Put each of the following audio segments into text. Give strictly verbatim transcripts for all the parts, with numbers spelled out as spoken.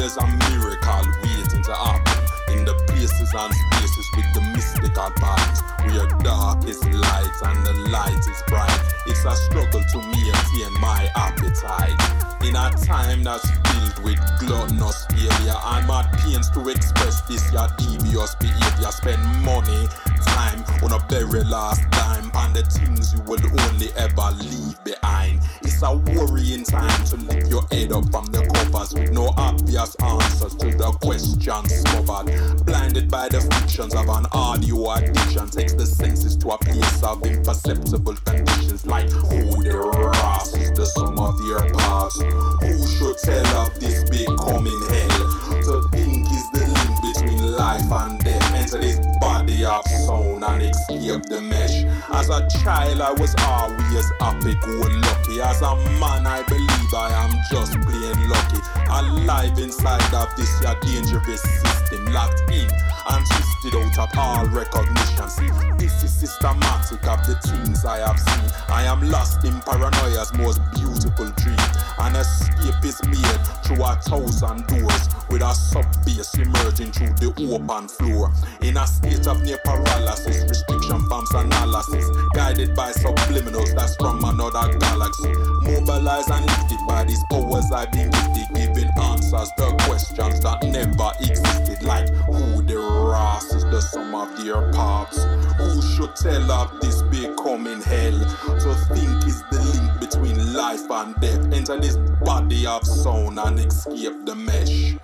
there's a miracle waiting to happen in the places and spaces with the mystical parts, where dark is light and the light is bright. It's a struggle to maintain my appetite in a time that's filled with gluttonous failure. I'm at pains to express this your devious behavior. Spend money, time on a very last dime and the things you will only ever leave behind. It's a worrying time to lift your head up from the covers with no obvious answers to the questions smothered. Blinded by the fictions of an audio addiction, takes the senses to a place of imperceptible conditions, like who the Ross is the sum of their past. Who should tell of this big coming hell? To think is the link between life and death. Enter this body of sound and escape the mesh. As a child I was always happy-go-lucky. As a man I believe I am just plain lucky. Alive inside of this your dangerous system, locked in and twisted out of all recognition. See, this is systematic of the things I have seen. I am lost in paranoia's most beautiful dream. An escape is made through a thousand doors, with a sub-base emerging through the open floor. In a state of near paralysis, restriction forms analysis, guided by subliminals that's from another galaxy. Mobilized and lifted by these powers I've been gifted, giving answers to questions that never existed, like who the Ross is the sum of their parts. Who should tell of this becoming hell? To think is the link between life and death. Enter this body of sound and escape the mesh.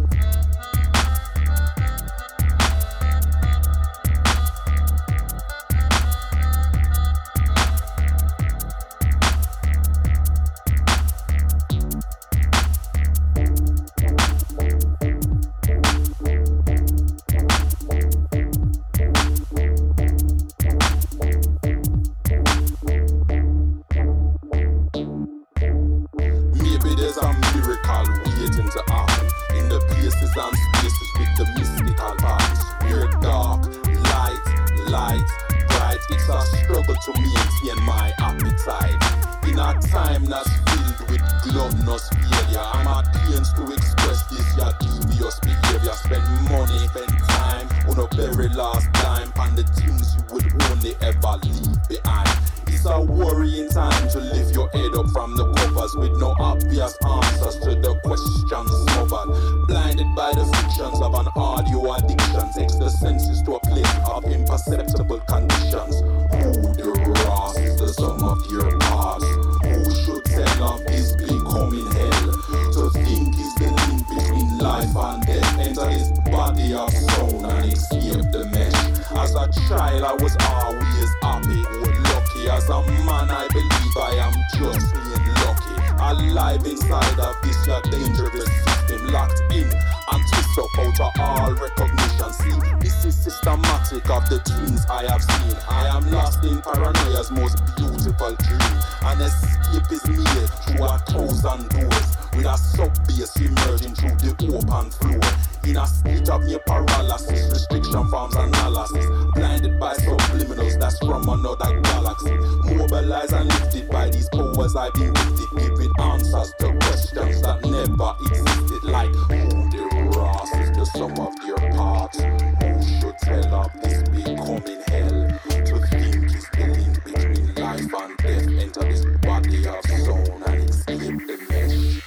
To maintain my appetite in a time that's filled with gluttonous failure. I'm at pains to express this your devious behavior. Spend money, spend time on a very last dime and the things you would only ever leave behind. It's a worrying time to lift your head up from the covers with no obvious answers to the questions smothered. Blinded by the fictions of an audio addiction, takes the senses to a place of imperceptible conditions. Who the Ross is the sum of your past? Who should tell of this becoming hell? To think is the link between life and death. Enter this body of sound and escape the mesh. As a child I was always happy, lucky. As a man I believe I am just being lucky. Alive inside of this your dangerous system, locked in and twist up out of all recognition. See, this is systematic of the things I have seen. I am lost in paranoia's most beautiful dream. An escape is made through a thousand doors, with a sub-base emerging through the open floor. In a state of near paralysis, restriction forms analysis, blinded by subliminals that's from another galaxy. Mobilized and lifted by these powers I've been gifted, giving answers to questions that never existed, like who the Ross is the sum of their parts. Who should tell of this becoming hell? To think is the link between life and death. Enter this body of sound and escape the mesh.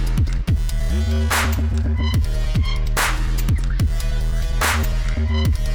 Mm-hmm.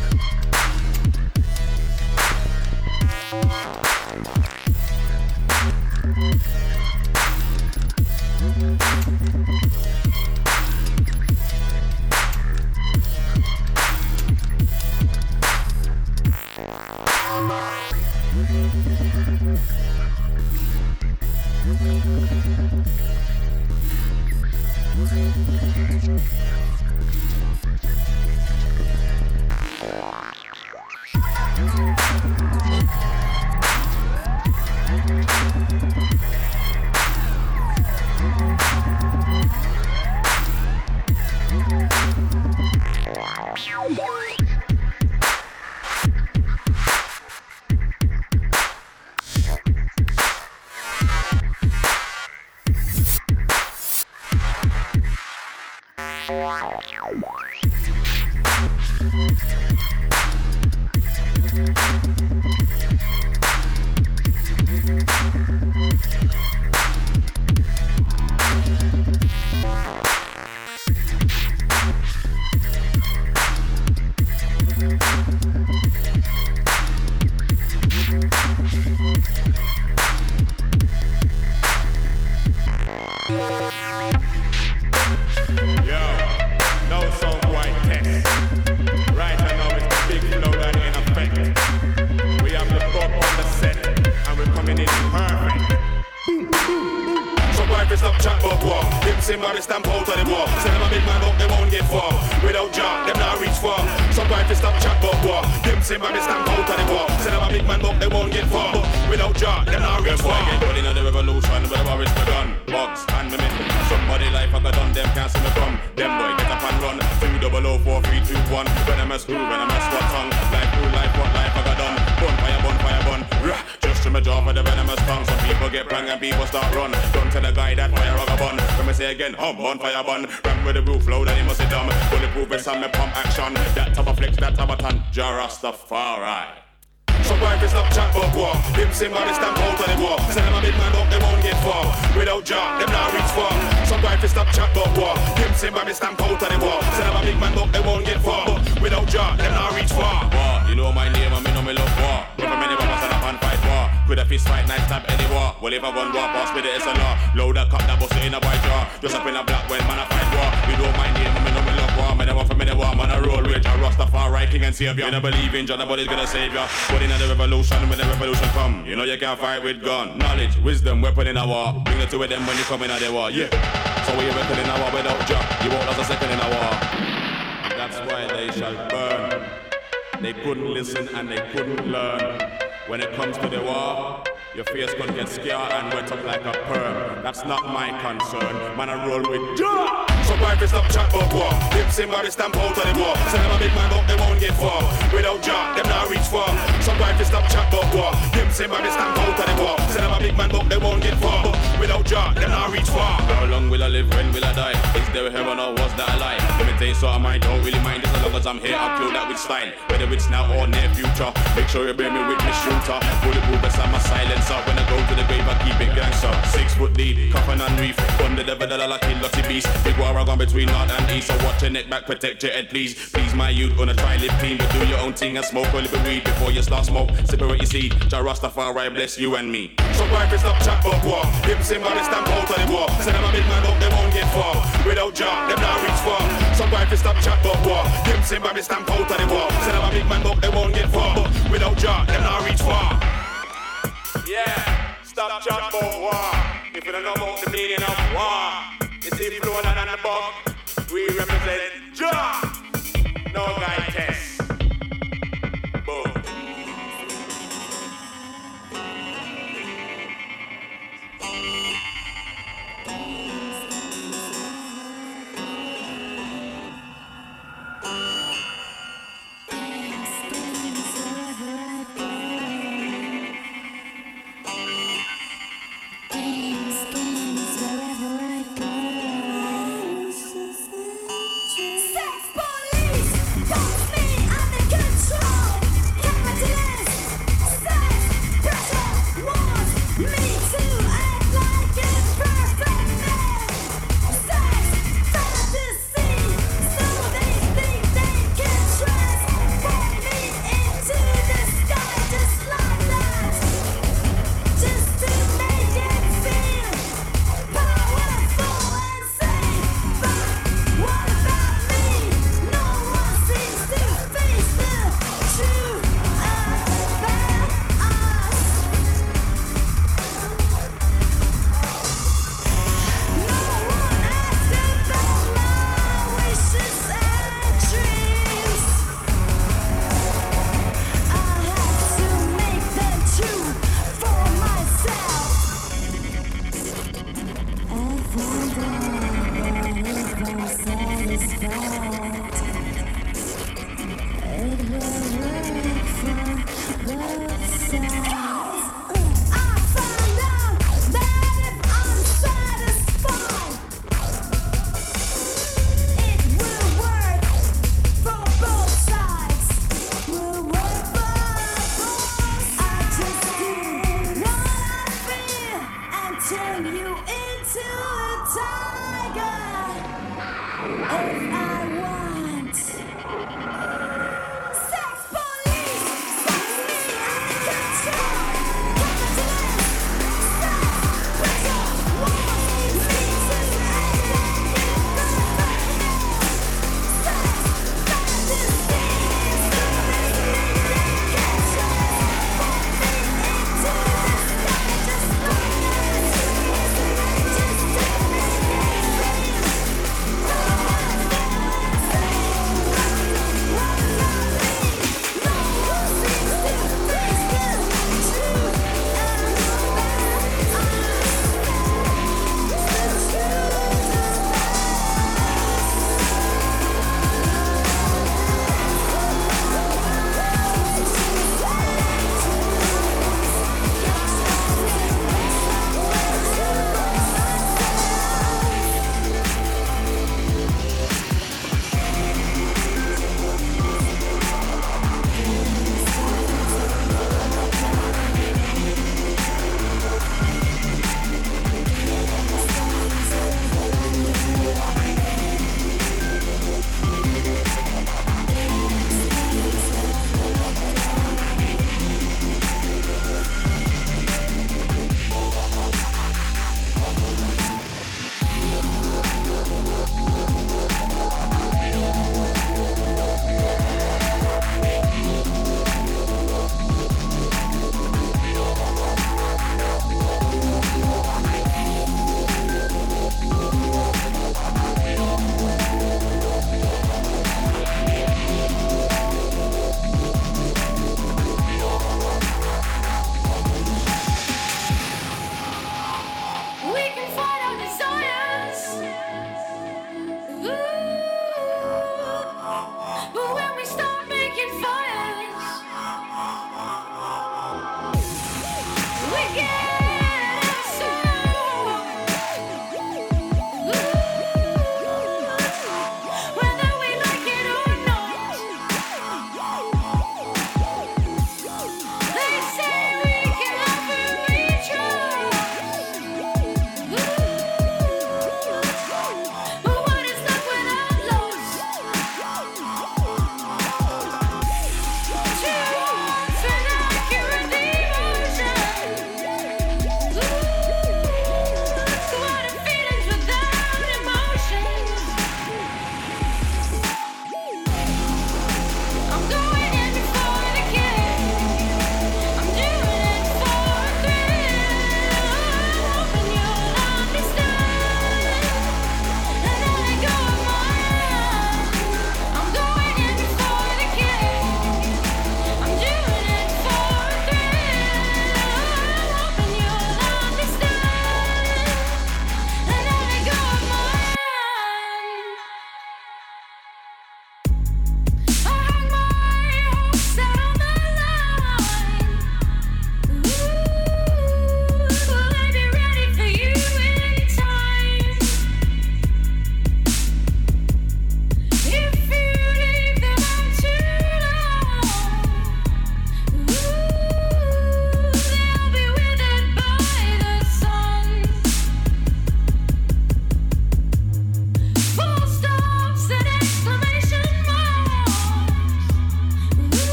You don't believe in Jah, nobody's gonna save ya. But in the revolution, when the revolution come, you know you can't fight with gun. Knowledge, wisdom, weapon in a war. Bring it to them when you come in the war, yeah. So we reckon in a war without Jah, you won't last a second in a war. That's why they shall burn. They couldn't listen and they couldn't learn. When it comes to the war, your face could get scared and wet up like a perm. That's not my concern. Man, I roll with Jah. So why if stop chat about war? Them same body stamp out of the war. Send them a big man up, they won't get far. Without Jah, them not reach far. So why if stop chat about war? Them same body stamp out of the war. Send them a big man up, they won't get far. Without Jah, them not reach far. How long will I live? When will I die? Is there heaven or was that a lie? Let me tell you so I might don't really mind. As long as I'm here, I'll kill that with style. Whether it's now or near future, make sure you bear me with me shooter. Bulletproof beside my silencer. When I go to the grave, I keep it gangster. Six foot lead, coffin and reef. Gun the devil that I like, kill Lottie beast. Big war I gone between north and east. So watch your neck back, protect your head, please. Please, my youth, wanna try live clean, but do your own thing and smoke a little weed before you start smoke. Separate your seed. Jah Rastafari bless you and me. So why if stop chat about war? Them same body stamp out of the war. Send them a big man up, they won't get far. Without Jah, them not reach far. So why if stop chat about war? Them same body stamp out of the war. Send them a big man up, they won't get far. Without Jah, them not reach far. Yeah, stop chat about war. If you don't know about the meaning of war, you see the flow and the bug. We represent Jah. No guy test. Boom.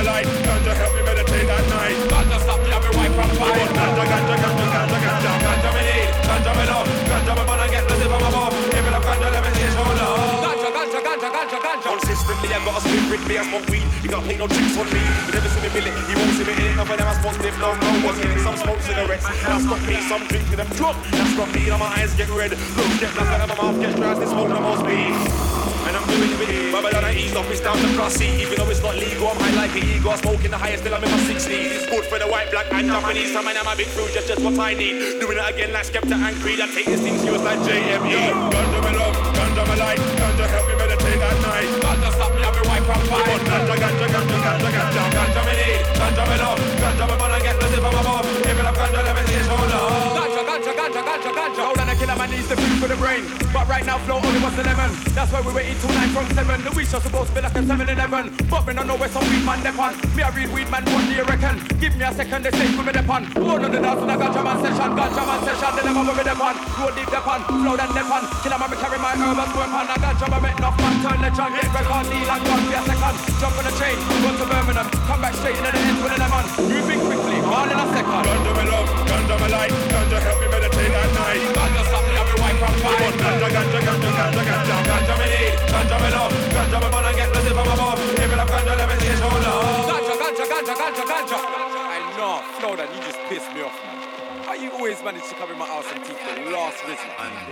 my light, ganja help me meditate at night. Ganja stop me, I'll be white from fire. Ganja, ganja, ganja, ganja, ganja, ganja me need, ganja me love, ganja me wanna get blessed from above. Give it up, ganja, let me see it show love. Ganja, ganja, ganja, ganja, ganja. Consistently, I got a split with me, I smoke weed. You can't play no tricks on me. You never see me feel it, you won't see me in it. None of them I smoke stiff, no, no one's in it. Some smoke cigarettes, that's got me. Some drink to them drunk, that's got me. And my eyes get red, look, get black, and my mouth gets dry. They smoke the most weed. And I'm doing it with it. Babylon I ease off, it's down to cross sea. Even though it's not legal, I'm high like an ego. Smoking the highest till I'm in my sixties. It's good for the white, black, and Japanese. Some man, I'm a big fruit, just, just what I need. Doing it again like Skepta and Creed. I take this thing serious like J M E. Ganja me love, ganja me light, ganja help me meditate at night. Ganja stop me, I'll be white from fire. Ganja, ganja, ganja, ganja, ganja, ganja me need, ganja me love, ganja me wanna get blessed from above. Give it up, ganja, let me see it show love. Ganja, ganja, ganja, ganja, ganja. Hold on, a killer man needs the food for the brain. But right now, flow only was eleven. That's why we waiting till nine from seven. The week's just supposed to be like a seven eleven. But me don't know where some weed man dep on. Me I read weed man, what do you reckon? Give me a second, they say we me dep on. One on the dance with a ganja man session. Ganja man session, they never me dep on. Road deep dep on, flow then dep on. Killer man, me carry my herbs, weapon. A ganja man make enough man, turn the chunk. Get record, kneel and gun, be a second. Jump on the train, go to Birmingham. Come back straight into the end with a lemon. Moving quickly, all in a second. Ganja me love, ganja me light, ganja help me meditate at night. Ganja stop me, I'll be white from fire. Ganja, ganja, ganja, ganja, ganja, ganja me need, ganja me love, ganja me wanna get blessed from above. Give it up, ganja, let me see it show love. Ganja, ganja, ganja, ganja, ganja. I know, Florida, you just pissed me off, man. How you always manage to cover my ass and teeth for the last visit?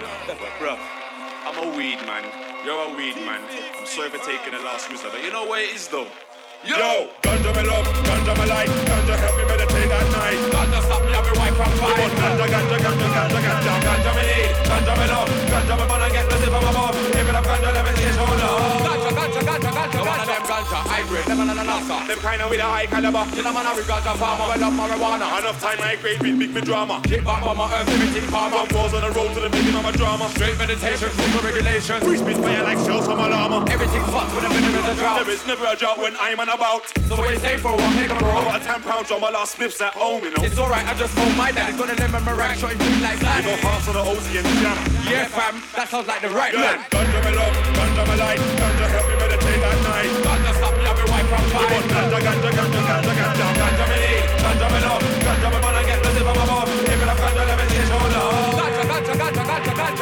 Bro, I'm a weed man. You're a weed man. I'm sorry for taking the last whistle, but you know what it is though? Yo! Yo! Ganja me love, ganja me light, ganja help me meditate at night. Ganja stop me, I'll be white from fire. Ganja, ganja, ganja, ganja, ganja, ganja me need, ganja me love, ganja me wanna get blessed from above. Give it up, ganja, let me see it show love. Ganja, ganja, ganja, ganja, one of them ganja, hybrid, them and anasa. Them kinda with a high caliber. You know man, I ganja farmer, I love marijuana. Enough time I grade with big me drama. Kick back on my earth, everything farmer. Balls on the road to the beginning of my drama. Straight meditation, rules and regulations. Free speech fire like shells from a llama. Everything fucked with a minute of a drought. There is never a drought when I'm an about. So what you say for one, make a bro. I got a ten pound on my last spliffs at home, you know. It's alright, I just told my dad. He's gonna let my rack shot him green like that. You go hearts on the O Z and jam. Yeah fam, that sounds like the right plan. Ganja me love, ganja me light, ganja help me meditate at night. Ganja stop me, I'll be white from fire. Ganja, ganja, ganja, ganja, ganja, ganja me need, ganja me love, ganja me wanna get blessed from above. Give it up, ganja, let me see it show love. Ganja, ganja, ganja, ganja, ganja.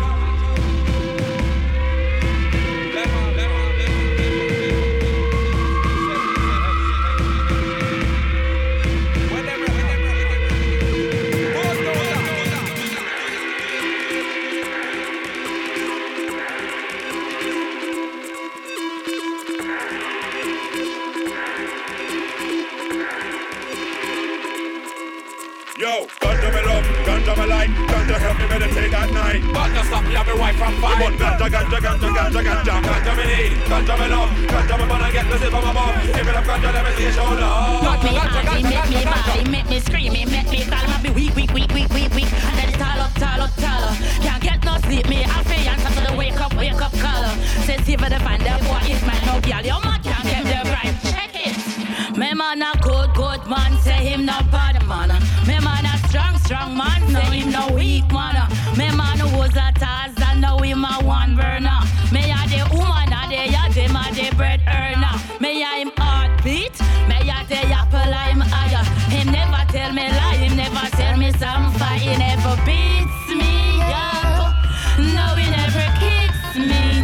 Yo, ganja me love, ganja me light, ganja help me meditate at night. Ganja stop me, I'll be white from fire. Ganja, ganja, ganja, ganja, ganja, ganja me need, ganja me love, ganja me wanna get blessed from above. Give it up, ganja, let me see it show love. Make me happy, make me body, make me screaming, make me calm, I be weak, weak, weak, weak, weak, weak. And then it's all up, all up, all up. Can't get no sleep, me happy, answer to the wake up, wake up caller. Say see for the fan, the boy is my no girl, your man can't get the right. Check it. Me man a good, good man, say him no bad man. Me man a strong, strong man, say him no weak man. Me man was a Tarzan, now him a one burner. Me a the woman a the ya, them a the bread earner. Me a him heartbeat, me a the apple I'm higher. Him never tell me lie, him never tell me some fight. He never beats me up, no he never kicks me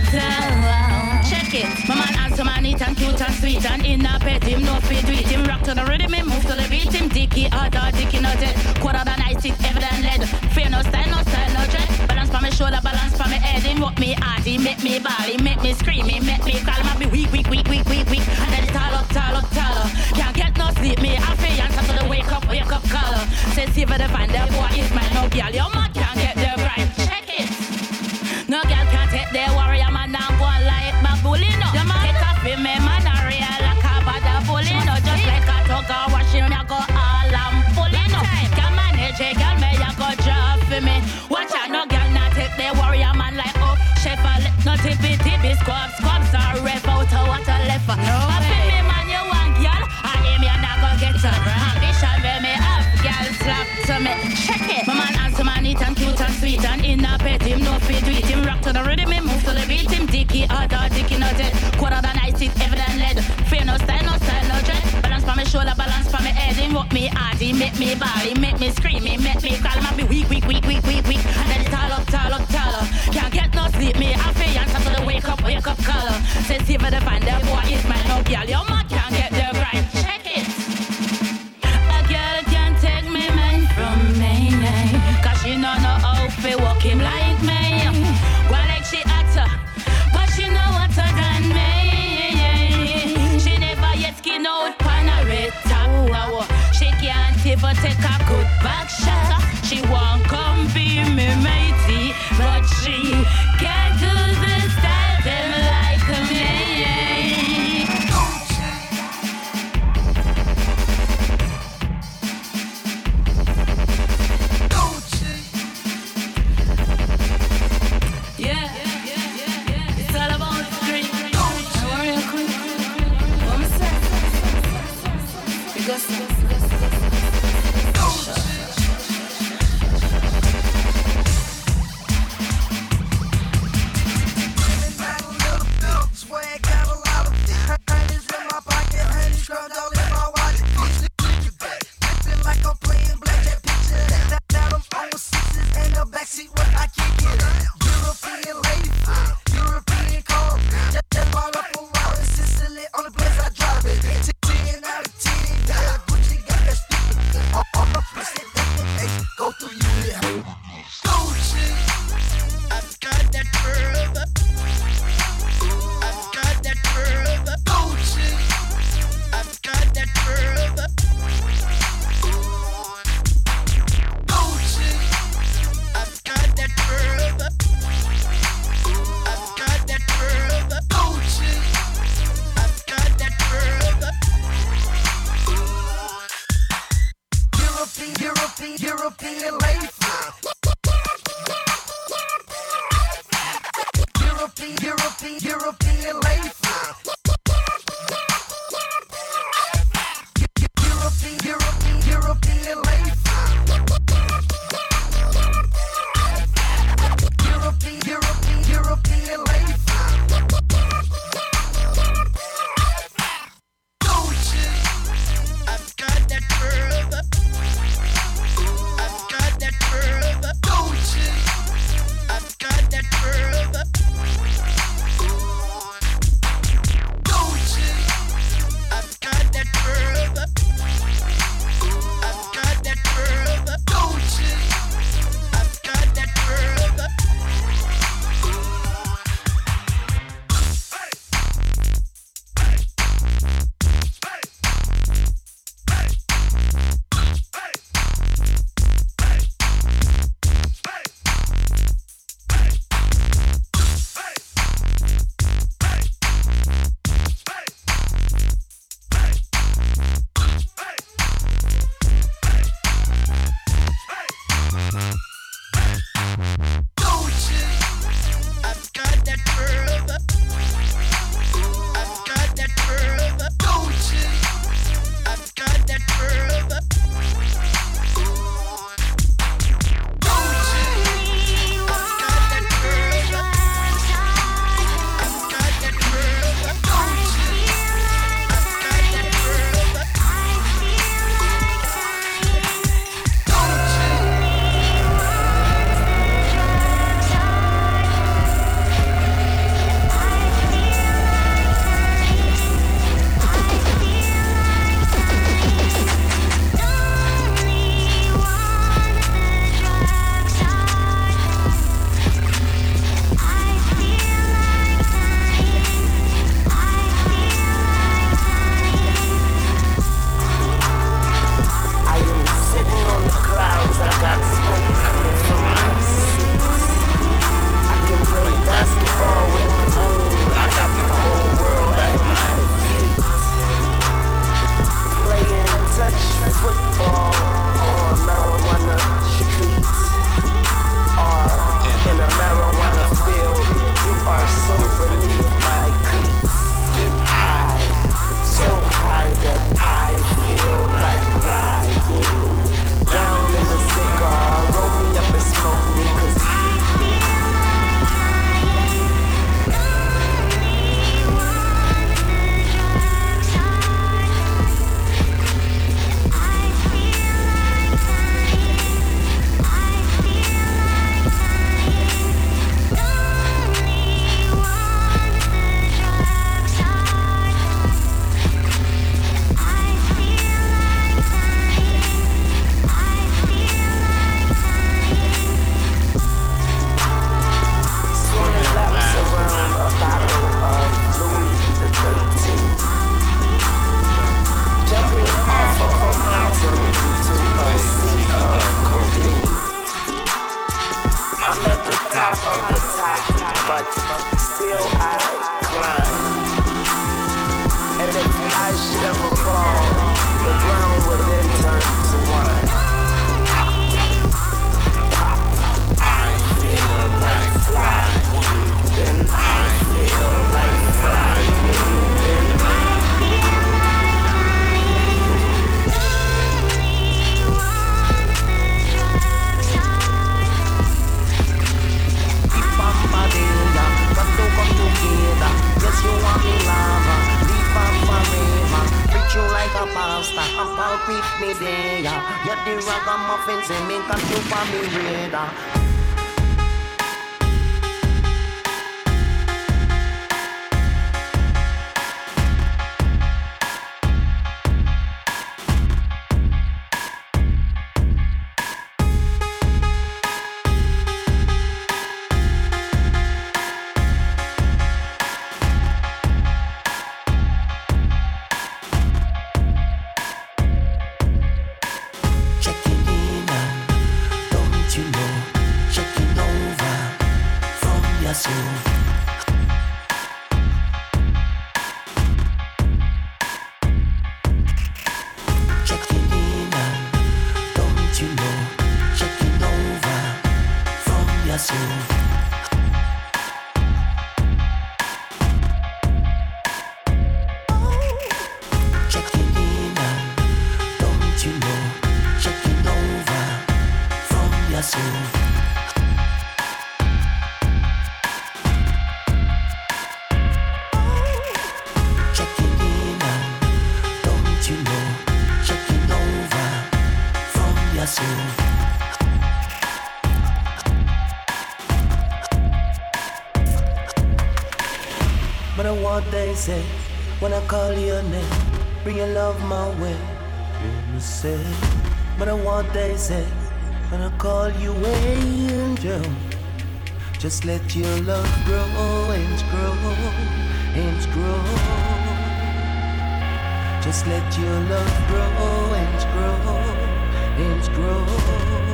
down. Check it, my man answer man neat and cute and sweet and in a bed him no fit with him rock to the rhythm, him move to the beat, him dicky harder, dicky no dead. Quarter than ice, it evident lead. Fear no style, no style, no dread. Balance for me shoulder, balance for me head. Him walk me hard, he make me ball, he make me scream, he make me calm, I be weak, weak, weak, weak, weak, weak. And then it's all up, all up, all up. Can't get no sleep, me happy answer to the wake up, wake up caller. Say see for the fan, the boy is my no girl, your man can't get the right. Check it. No girl can't take the warrior man and go like my bully, no. Your man take off with me, man, a real like a bad bully, no. Just like a tugger, wash him, I go all and fully, no. Can manage it, girl, me, I go drop for me. Watch out, no girl, not take the warrior man like up. Chef, no tippy, tippy, squab, squabs, or rev out of water left. No way. Me, man, you want girl, I aim you, not go get her. Ambition, where me have, girl, slap to me. Check it. My man answer, man, neat and cute and sweet, and in a bed, him no fit with him. Rock to the rhythm, him move to the beat, him dicky harder, dicky no dead. Quarter than ice, it evident lead. Fear no style, no style, no dread. He make me ball, he make me scream, he make me call him and be weak, weak, weak, weak, weak, weak. And then tall up, tall up, tall up. Can't get no sleep, me happy answer to the wake up, wake up call. Say see for the van, the boy is my no girl. Your man can't get the right. Check it. A girl can't take me man from me, cause she don't know how to walk him like me. Well, like she actor, but she know what to than me. She never yet skin out pan a red top. She can't even take a good back shot. She won't come be me matey, but she can't do the style them like me. Yeah, it's all about the street. Warrior Queen, what me say? Because me there. Yeah, the ragamuffin say me got you for me radar. Say, when I call your name, bring your love my way. You say, but I what they say, when I call you angel, just let your love grow and grow and grow. Just let your love grow and grow and grow.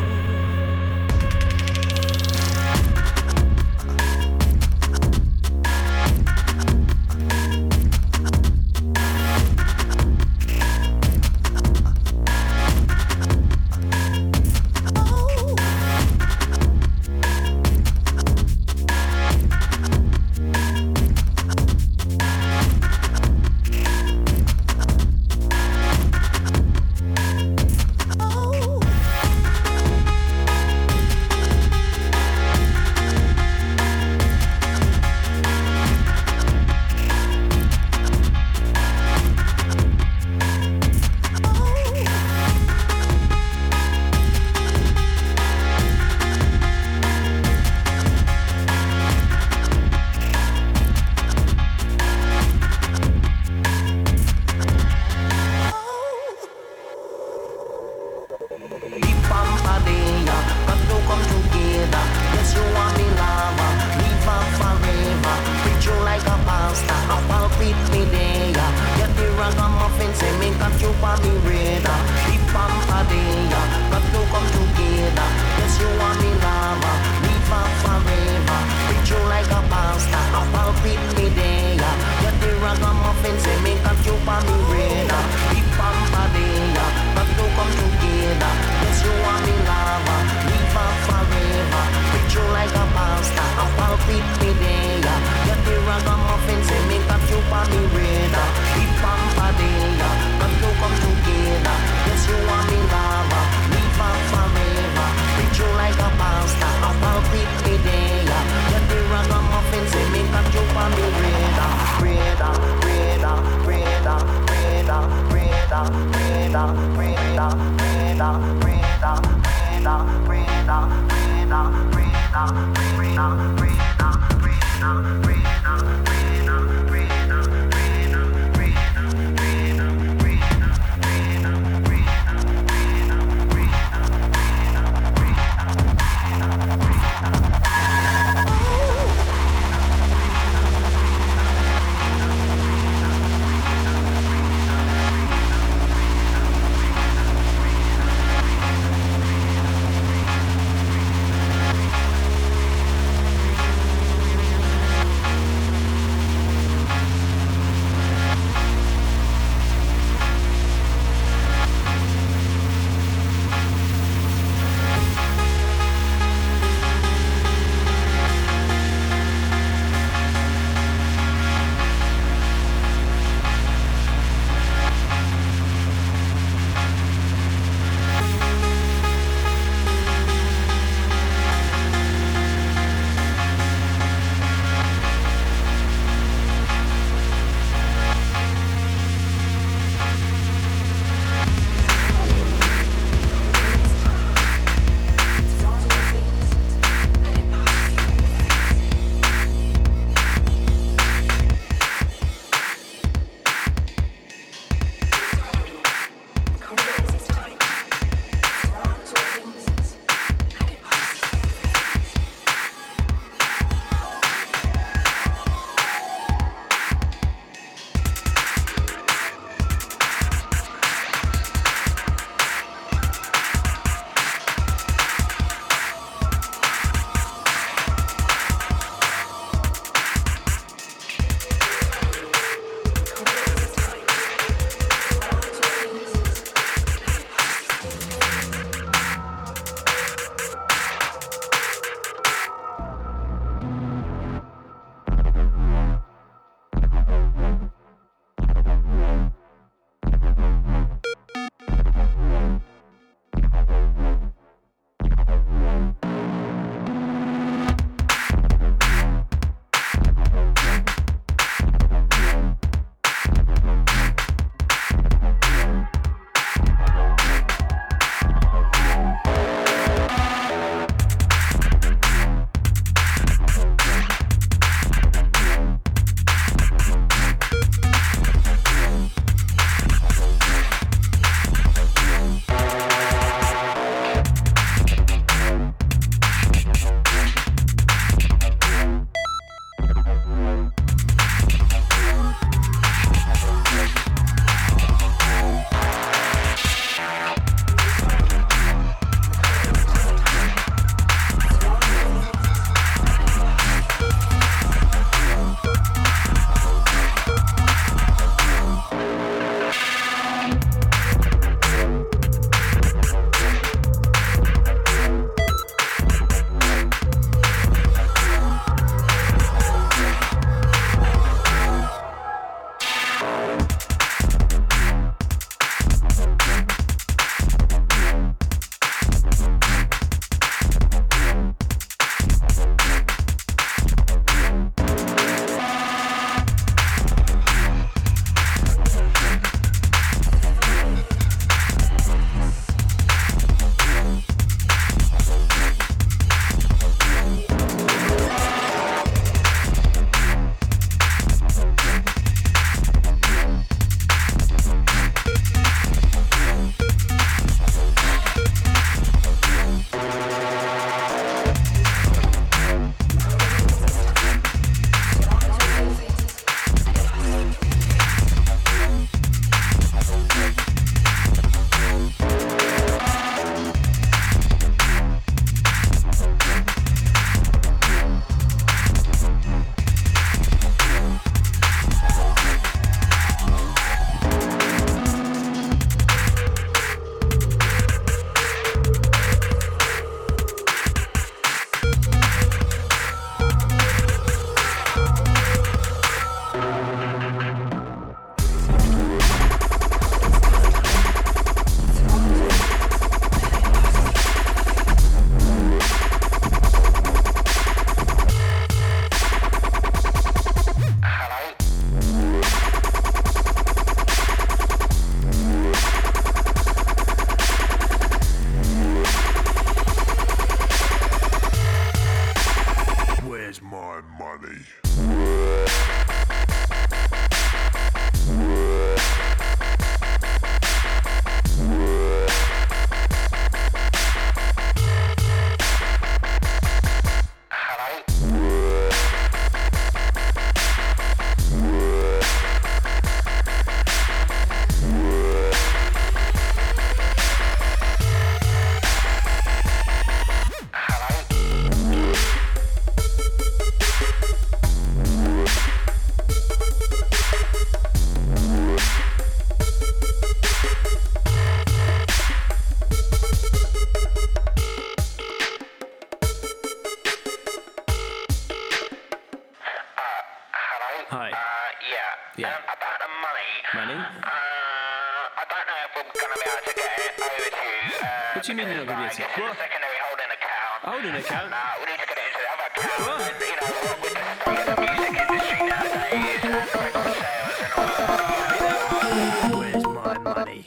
do you mean you're not going to be able to? What? Secondary holding account. Holding account? Nah, we need to get it into the other account. What? You know, with the state of the music industry nowadays and record sales and all that. Where's my money?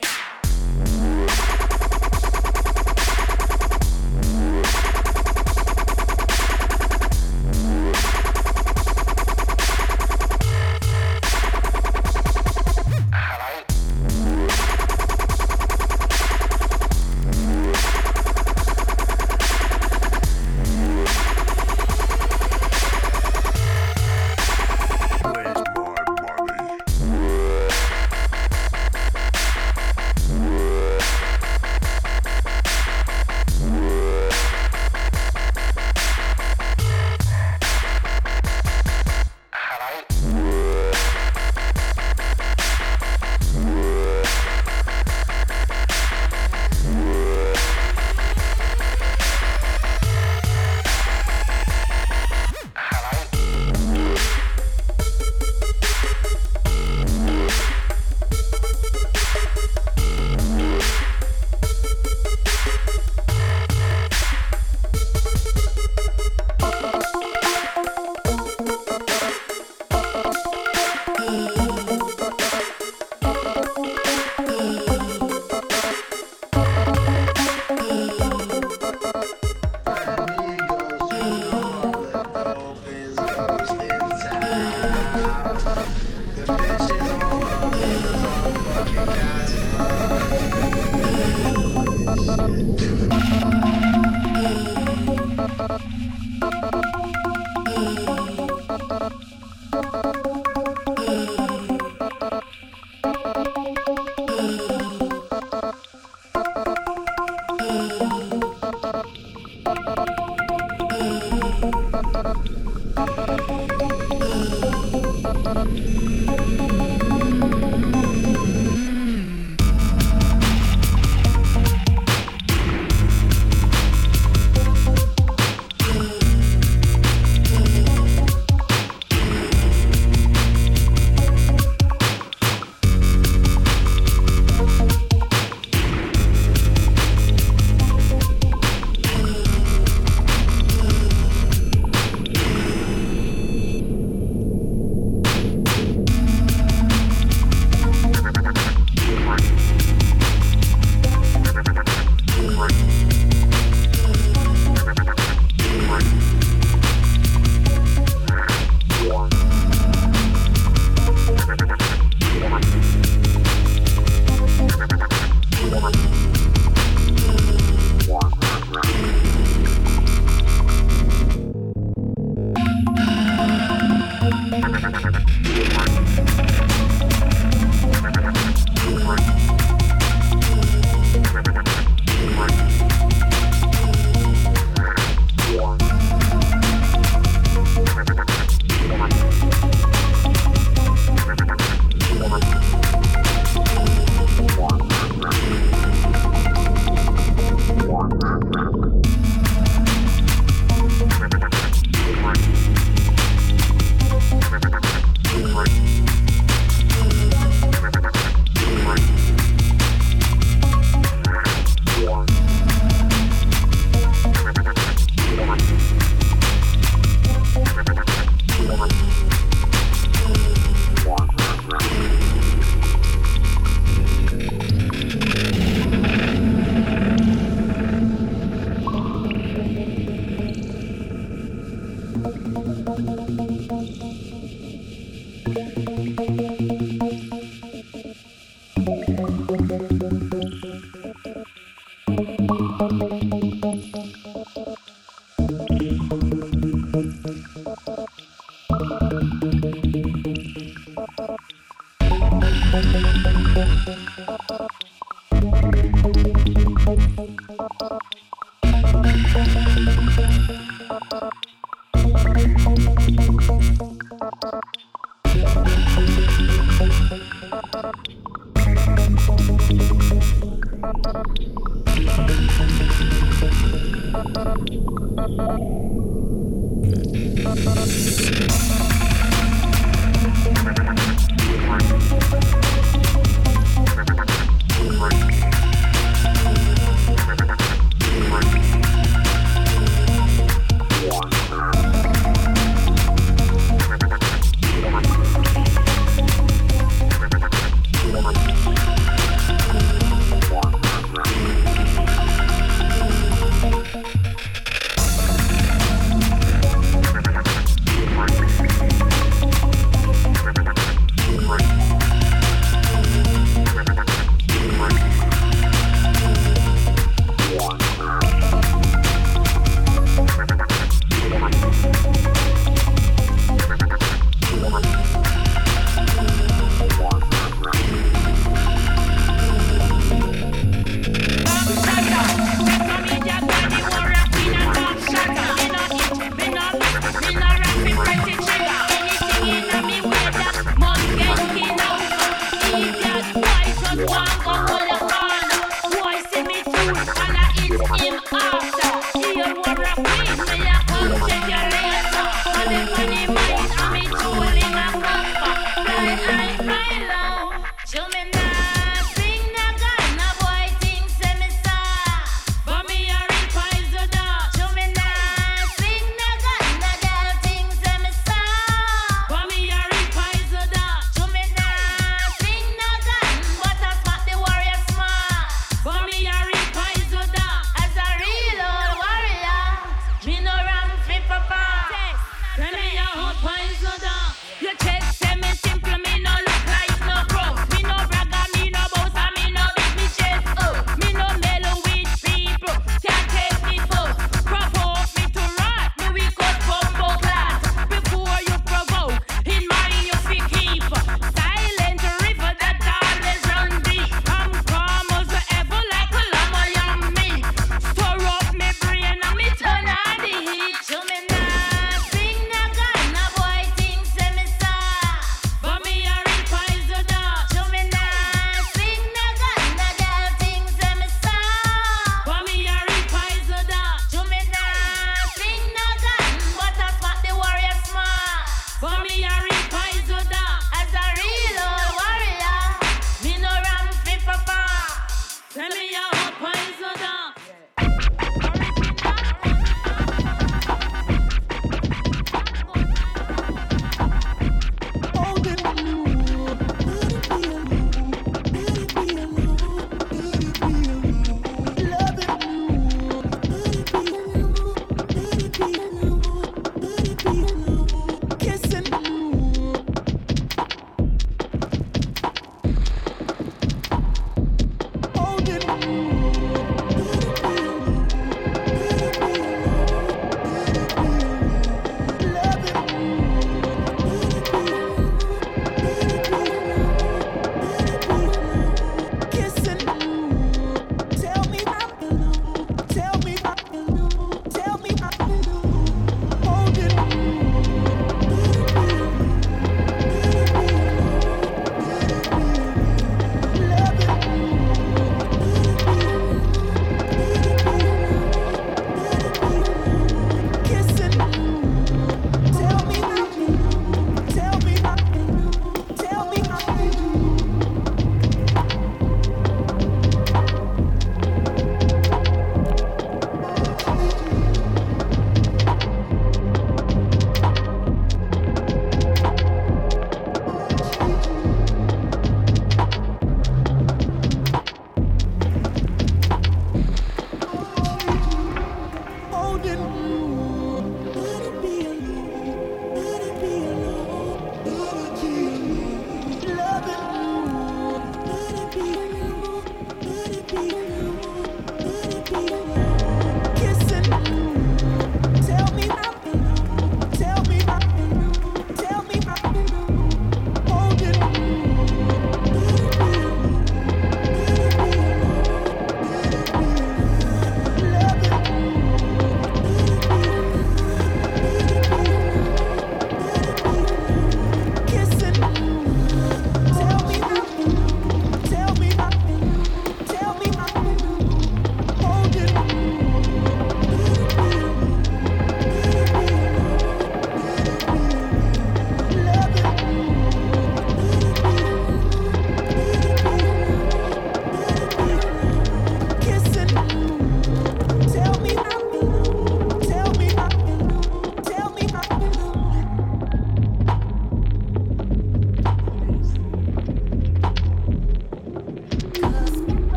Holding